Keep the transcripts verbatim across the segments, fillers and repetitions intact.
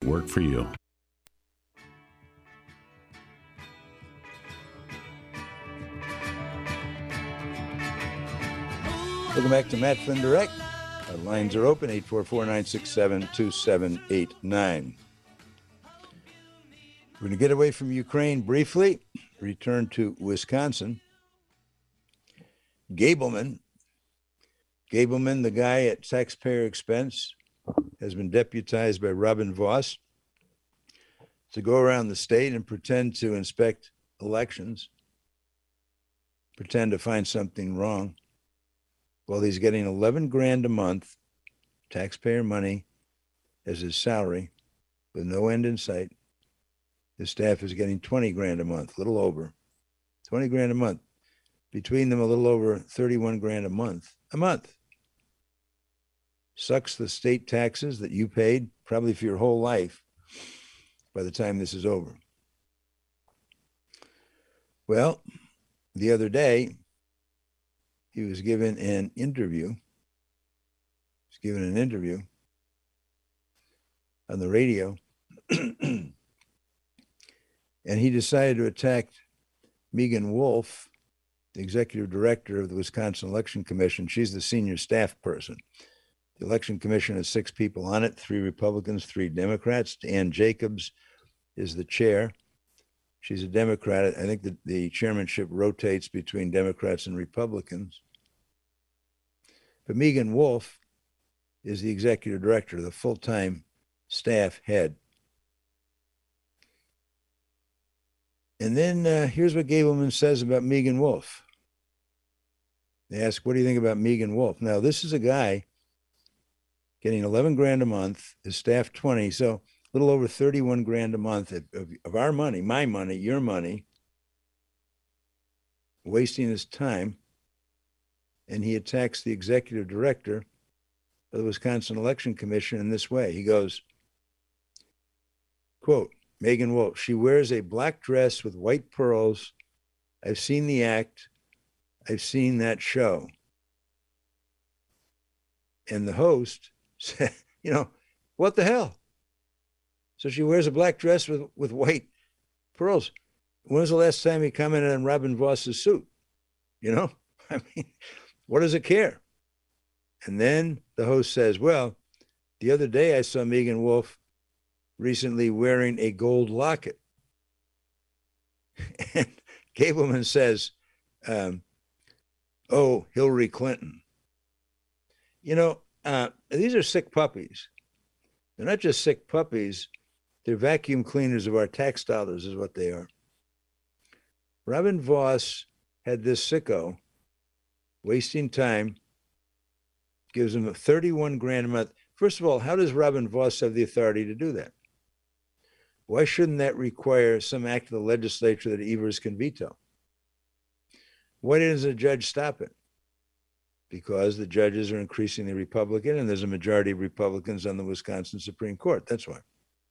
work for you. Welcome back to Matt Flynn Direct. Our lines are open, eight four four, nine six seven, two seven eight nine. We're going to get away from Ukraine briefly, return to Wisconsin. Gableman, Gableman, the guy at taxpayer expense, has been deputized by Robin Vos to go around the state and pretend to inspect elections, pretend to find something wrong. Well, he's getting eleven grand a month, taxpayer money, as his salary, with no end in sight. His staff is getting twenty grand a month, a little over. twenty grand a month. Between them, a little over thirty-one grand a month. A month. Sucks the state taxes that you paid, probably for your whole life, by the time this is over. Well, the other day, he was given an interview. He was given an interview on the radio. And he decided to attack Megan Wolf, the executive director of the Wisconsin Election Commission. She's the senior staff person. The Election Commission has six people on it, three Republicans, three Democrats. Ann Jacobs is the chair. She's a Democrat. I think that the chairmanship rotates between Democrats and Republicans. But Megan Wolf is the executive director, the full-time staff head. And then uh, here's what Gableman says about Megan Wolf. They ask, what do you think about Megan Wolf? Now, this is a guy getting eleven grand a month, his staff twenty, so a little over thirty-one grand a month of, of, of our money, my money, your money, wasting his time. And he attacks the executive director of the Wisconsin Election Commission in this way. He goes, quote, Megan Wolf, she wears a black dress with white pearls. I've seen the act. I've seen that show. And the host said, you know, what the hell? So she wears a black dress with, with white pearls. When was the last time he commented on Robin Vos's suit? You know, I mean, what does it care? And then the host says, well, the other day I saw Megan Wolf recently wearing a gold locket. And Gableman says, um, oh, Hillary Clinton. You know, uh, these are sick puppies. They're not just sick puppies. They're vacuum cleaners of our tax dollars is what they are. Robin Vos had this sicko wasting time, gives him thirty-one grand a month. First of all, how does Robin Vos have the authority to do that? Why shouldn't that require some act of the legislature that Evers can veto? Why doesn't a judge stop it? Because the judges are increasingly Republican and there's a majority of Republicans on the Wisconsin Supreme Court. That's why.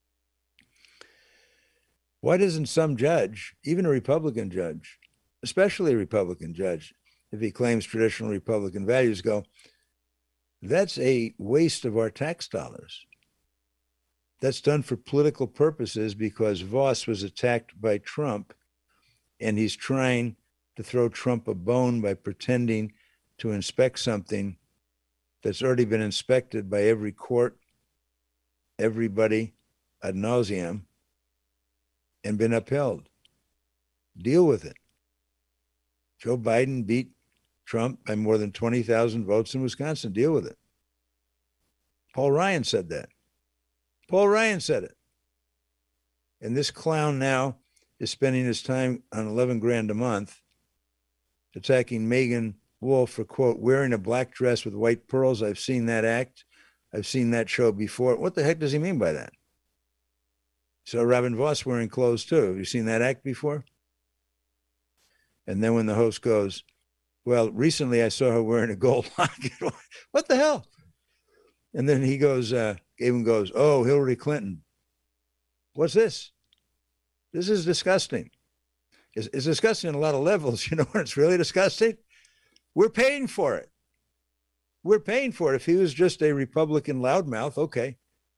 Why doesn't some judge, even a Republican judge, especially a Republican judge, if he claims traditional Republican values, go, that's a waste of our tax dollars. That's done for political purposes because Vos was attacked by Trump and he's trying to throw Trump a bone by pretending to inspect something that's already been inspected by every court, everybody ad nauseam, and been upheld. Deal with it. Joe Biden beat Trump by more than twenty thousand votes in Wisconsin. Deal with it. Paul Ryan said that. Paul Ryan said it. And this clown now is spending his time on eleven grand a month attacking Megan Wolf for, quote, wearing a black dress with white pearls. I've seen that act. I've seen that show before. What the heck does he mean by that? So Robin Vos wearing clothes too. Have you seen that act before? And then when the host goes, well, recently I saw her wearing a gold locket. What the hell? And then he goes, uh, even goes, oh, Hillary Clinton. What's this? This is disgusting. It's, it's disgusting on a lot of levels. You know what? It's really disgusting. We're paying for it. We're paying for it. If he was just a Republican loudmouth, okay.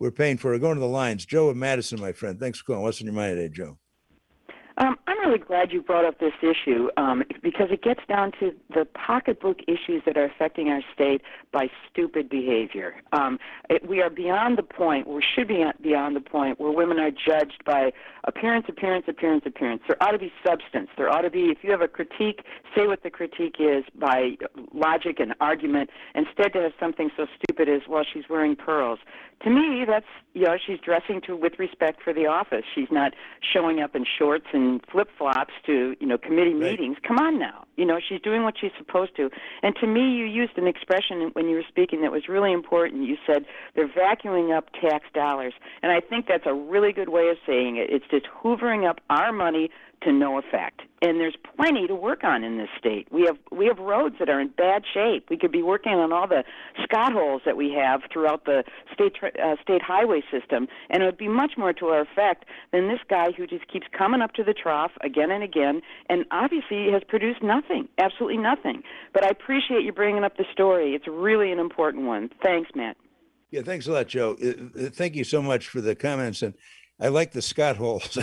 we're paying for it. Going to the lines. Joe of Madison, my friend. Thanks for calling. What's on your mind today, Joe? Um, I'm really glad you brought up this issue um, because it gets down to the pocketbook issues that are affecting our state by stupid behavior. Um, it, we are beyond the point, we should be beyond the point where women are judged by appearance, appearance, appearance, appearance. There ought to be substance. There ought to be, if you have a critique, say what the critique is by logic and argument, instead to have something so stupid as, well, she's wearing pearls. To me, that's, you know, she's dressing to with respect for the office. She's not showing up in shorts and flip-flops to, you know, committee Right. meetings. Come on now. You know, she's doing what she's supposed to. And to me, you used an expression when you were speaking that was really important. You said they're vacuuming up tax dollars. And I think that's a really good way of saying it. It's just hoovering up our money to no effect. And there's plenty to work on in this state. We have we have roads that are in bad shape. We could be working on all the Scott holes that we have throughout the state uh, state highway system, and it would be much more to our effect than this guy who just keeps coming up to the trough again and again, and obviously has produced nothing, absolutely nothing. But I appreciate you bringing up the story. It's really an important one. Thanks, Matt. Yeah, thanks a lot, Joe. Uh, uh, Thank you so much for the comments. And I like the Scott holes.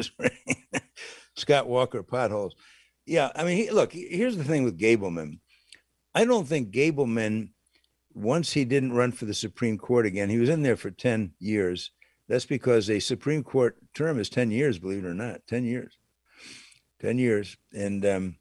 Scott Walker potholes. Yeah, I mean, he, look, here's the thing with Gableman. I don't think Gableman, once he didn't run for the Supreme Court again, he was in there for ten years. That's because a Supreme Court term is ten years, believe it or not, ten years. ten years. And um,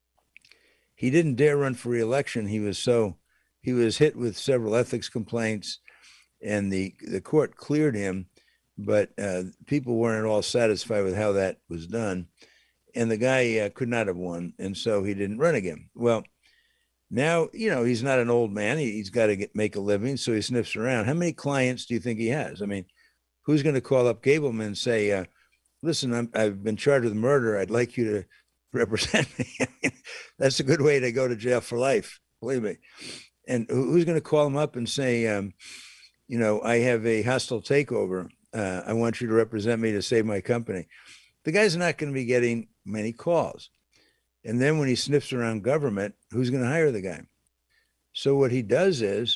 he didn't dare run for reelection. He was so, he was hit with several ethics complaints, and the, the court cleared him, but uh, people weren't at all satisfied with how that was done. And the guy uh, could not have won, and so he didn't run again. Well, now, you know, he's not an old man. He, he's got to get, make a living, so he sniffs around. How many clients do you think he has? I mean, who's going to call up Gableman and say, uh, listen, I'm, I've been charged with murder. I'd like you to represent me. I mean, that's a good way to go to jail for life, believe me. And who's going to call him up and say, um, you know, I have a hostile takeover. Uh, I want you to represent me to save my company. The guy's not going to be getting many calls. And then when he sniffs around government, who's going to hire the guy? So what he does is,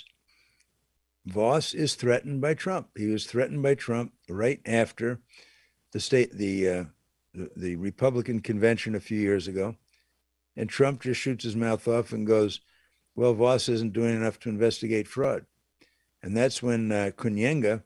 Voss is threatened by Trump. He was threatened by Trump right after the state, the, uh, the, the Republican convention a few years ago. And Trump just shoots his mouth off and goes, well, Voss isn't doing enough to investigate fraud. And that's when uh, Kunyenga,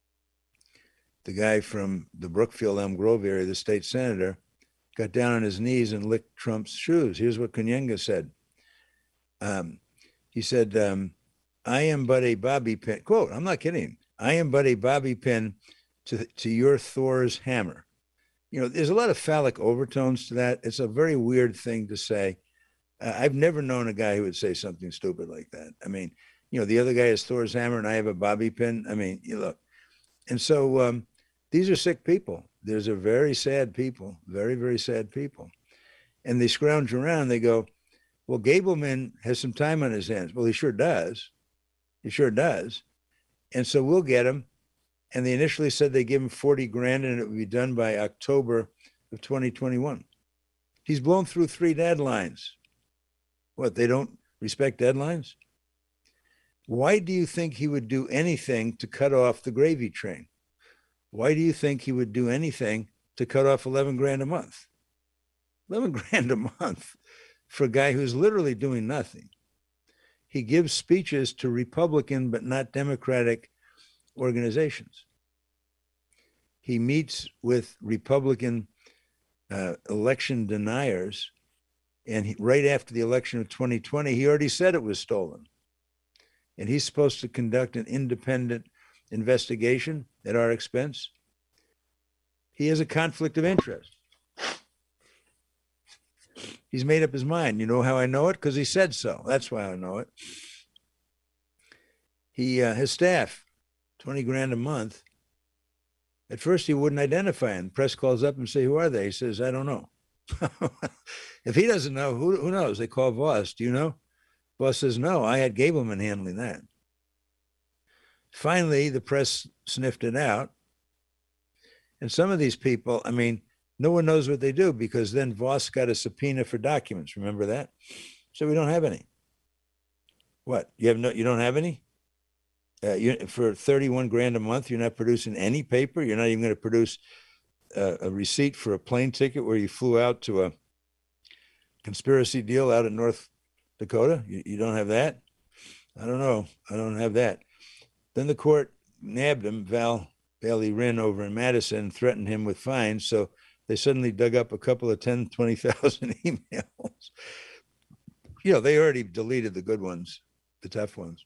the guy from the Brookfield Elm Grove area, the state senator, got down on his knees and licked Trump's shoes. Here's what Kunyenga said. Um, he said, um, I am but a bobby pin. Quote, I'm not kidding. I am but a bobby pin to, to your Thor's hammer. You know, there's a lot of phallic overtones to that. It's a very weird thing to say. Uh, I've never known a guy who would say something stupid like that. I mean, you know, the other guy is Thor's hammer and I have a bobby pin. I mean, you look. And so um, these are sick people. These are very sad people, very, very sad people. And they scrounge around. They go, well, Gableman has some time on his hands. Well, he sure does. He sure does. And so we'll get him. And they initially said they give him forty grand and it would be done by October of twenty twenty-one. He's blown through three deadlines. What, they don't respect deadlines? Why do you think he would do anything to cut off the gravy train? Why do you think he would do anything to cut off eleven grand a month? eleven grand a month for a guy who's literally doing nothing. He gives speeches to Republican but not Democratic organizations. He meets with Republican uh, election deniers, and he, right after the election of twenty twenty, he already said it was stolen. And he's supposed to conduct an independent investigation at our expense. He has a conflict of interest. He's made up his mind. You know how I know it? Because he said so. That's why I know it. He, uh, his staff, twenty grand a month. At first, he wouldn't identify him. Press calls up and say, who are they? He says, I don't know. If he doesn't know, who, who knows? They call Voss. Do you know? Voss says, no, I had Gableman handling that. Finally, the press sniffed it out. And some of these people, I mean, no one knows what they do because then Voss got a subpoena for documents. Remember that? So we don't have any. What? You have no, you don't have any? Uh, you, for thirty-one grand a month, you're not producing any paper. You're not even going to produce uh, a receipt for a plane ticket where you flew out to a conspiracy deal out in North Dakota. You, you don't have that? I don't know. I don't have that. Then the court nabbed him, Val Bailey Wrinn over in Madison, threatened him with fines. So they suddenly dug up a couple of ten, twenty thousand emails. You know, they already deleted the good ones, the tough ones.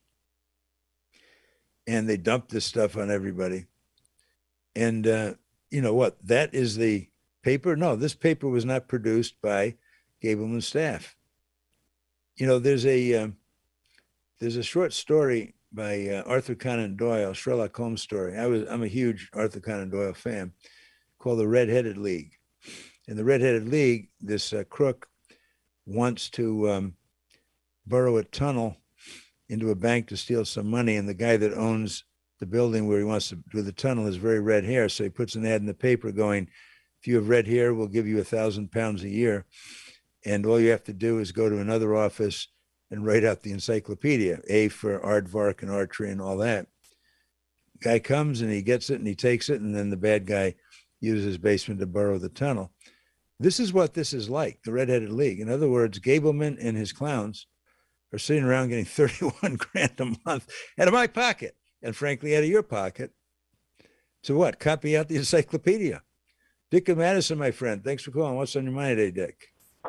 And they dumped this stuff on everybody. And uh, you know what? That is the paper. No, this paper was not produced by Gableman's staff. You know, there's a um, there's a short story by uh, Arthur Conan Doyle, Sherlock Holmes story. I was I'm a huge Arthur Conan Doyle fan, called The Red-Headed League. In The Red-Headed League, this uh, crook wants to um, burrow a tunnel into a bank to steal some money, and the guy that owns the building where he wants to do the tunnel has very red hair, so he puts an ad in the paper going, if you have red hair, we'll give you a thousand pounds a year, and all you have to do is go to another office and write out the encyclopedia, A for aardvark and archery and all that. Guy comes and he gets it and he takes it, and then the bad guy uses his basement to burrow the tunnel. This is what this is like, the Red-Headed League. In other words, Gableman and his clowns are sitting around getting thirty-one grand a month out of my pocket, and frankly, out of your pocket, to what? Copy out the encyclopedia. Dick of Madison, my friend, thanks for calling. What's on your mind today, Dick?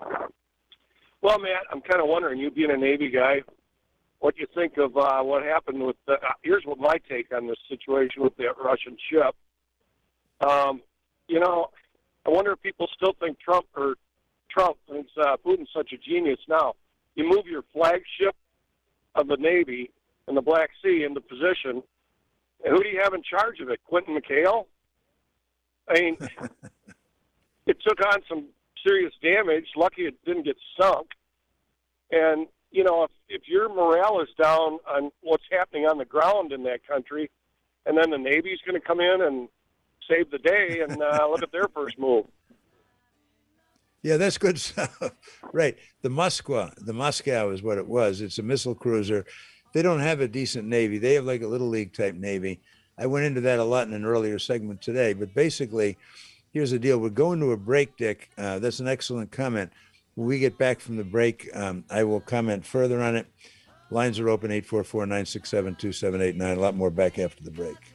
Well, Matt, I'm kind of wondering, you being a Navy guy, what you think of uh, what happened with the, uh, here's what my take on this situation with that Russian ship. Um, you know, I wonder if people still think Trump or Trump thinks uh, Putin's such a genius now. You move your flagship of the Navy in the Black Sea into position, and who do you have in charge of it? Quentin McHale? I mean, it took on some serious damage. Lucky it didn't get sunk. And, you know, if, if your morale is down on what's happening on the ground in that country, and then the Navy's going to come in and save the day and uh, look at their first move. Yeah, that's good stuff. Right. The Moskwa, the Moscow is what it was. It's a missile cruiser. They don't have a decent Navy. They have like a little league type Navy. I went into that a lot in an earlier segment today. But basically, here's the deal. We're going to a break, Dick. Uh, that's an excellent comment. When we get back from the break, um, I will comment further on it. Lines are open, eight four four, nine six seven, two seven eight nine. A lot more back after the break.